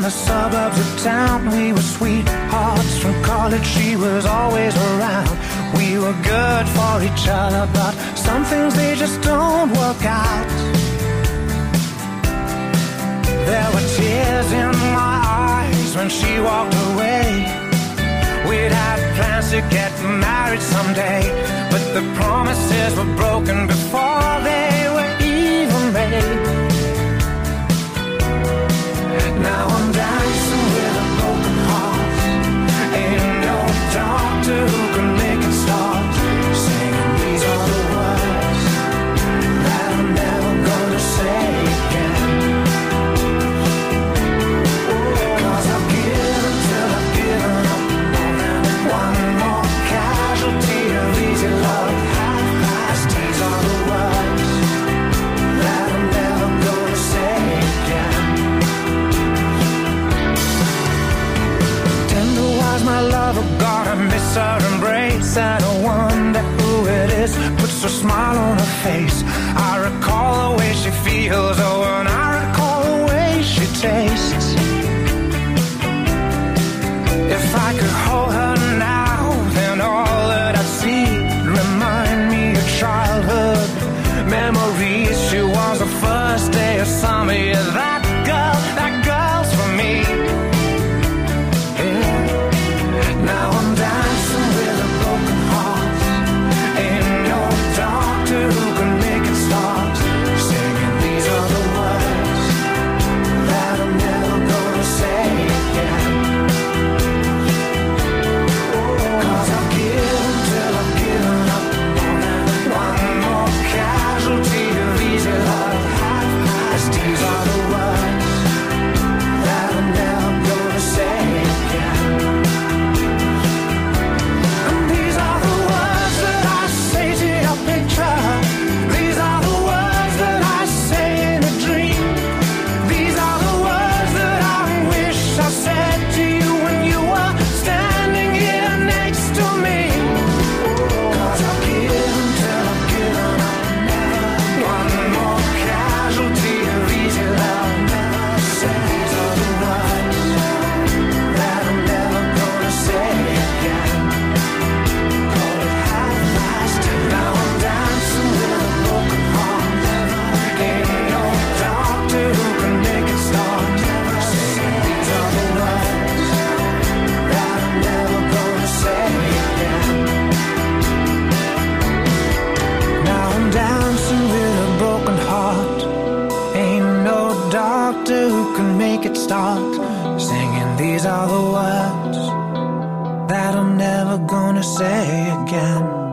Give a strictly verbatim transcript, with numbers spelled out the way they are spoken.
the suburbs of town. We were sweethearts from college, she was always around. We were good for each other, but some things they just don't work out. There were tears in my eyes when she walked away. We'd had plans to get married someday, but the promises were broken before they were even made. Now I'm dancing with a broken heart. Ain't no doctor who can make it stop. Singing these are the words that I'm never gonna say again. Cause I've given till I've given up. One more casualty of easy love. Half-past these are the words that I'm never gonna say again. My lover, God, I miss her embrace. I don't wonder who it is, puts a smile on her face. I recall the way she feels, oh, and I recall the way she tastes. If I could hold her now, then all that I see remind me of childhood memories. She was the first day of summer, yeah, that girl, that girl's for me. Now I'm dancing with a broken heart. Ain't no doctor who can make it stop. Singing these are the words that I'm never gonna say again. Cause I've given till I've given up. One more casualty of easy love. Half-past these are the words that I'm never gonna say again. Who can make it start? Singing these are the words that I'm never gonna say again.